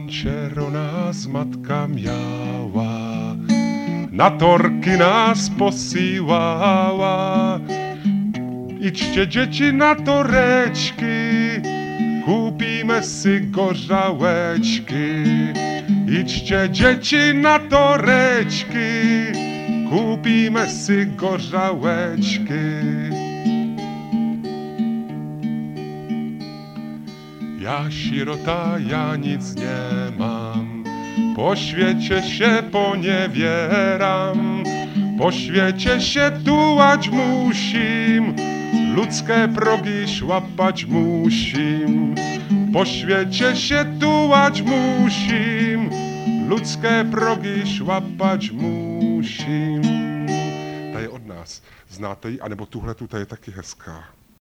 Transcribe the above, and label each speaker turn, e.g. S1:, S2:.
S1: večero nás matka mjała, na torky nás posílala. Iďte, děti, na torečky, koupíme si gořalečky. Iďte, děti, na torečky, koupíme si gořalečky. Já širota, já nic nemám, po świecie się poniewieram, po świecie się tułać musim, ludzkie progi szłapać musim. Po świecie się tułać musim, ludzkie progi szłapać musim. Ta je od nás. Znáte ji? A nebo tuhle tu, ta je taky hezká.